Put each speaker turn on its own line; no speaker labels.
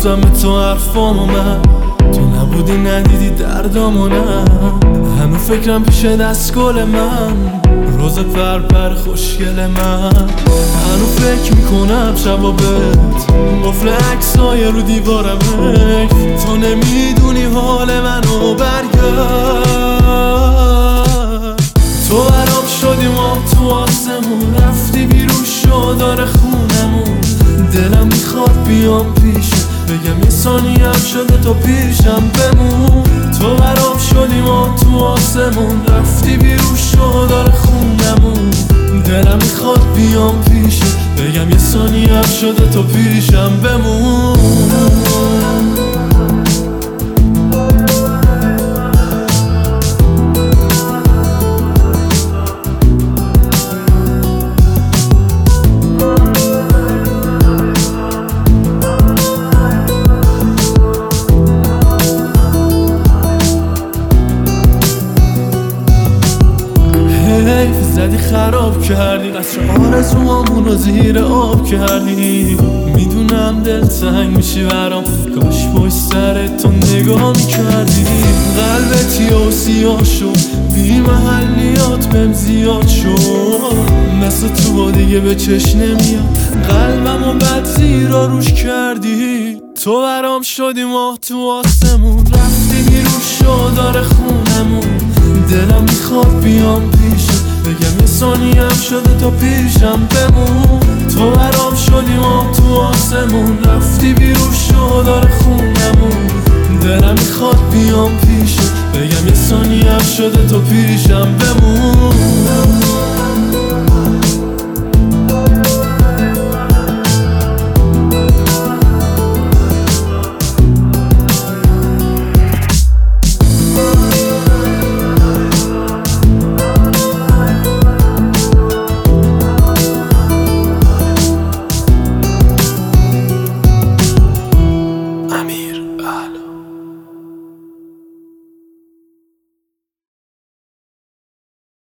گفتم به تو حرفامو من، تو نبودی ندیدی دردامو نه. هنو فکرم پیش دستگل من، روز پرپر خوشگل من. هنو فکر میکنم شبا بهت، قفل عکسای رو دیوارم حیف. تو نمیدونی حال منو برگرد. تو برام شدی ما تو آسمون، رفتی بیرون شدار خونمون. دلم میخواد بیام پیشت، بگم یه ثانیه هم شده تو پیشم بمون. تو برام شدی ما تو آسمون، رفتی بیرون شدار خونمون. دلم میخواد بیام پیشت، بگم یه ثانیه هم شده تو پیشم بمون. زدی خراب کردی، قصر آرزوامونو زیر آب کردی. میدونم دلتنگ میشی برام، کاش پشت سر تو نگاه میکردی. قلبت یا سیاه شد، بی محلیات بهم زیاد شد. مثل تو دیگه به چشم نمیاد، قلبمو بد زیرا روش کردی. تو برام شدی ماه تو آسمون، رفتی بیرون شدار خونمون. دلم میخواد بیام پیشت، بگم یه ثانیه هم شده تا پیشم بمون. تو برام شدی ما تو آسمون، رفتی بیرون شدار خونمون.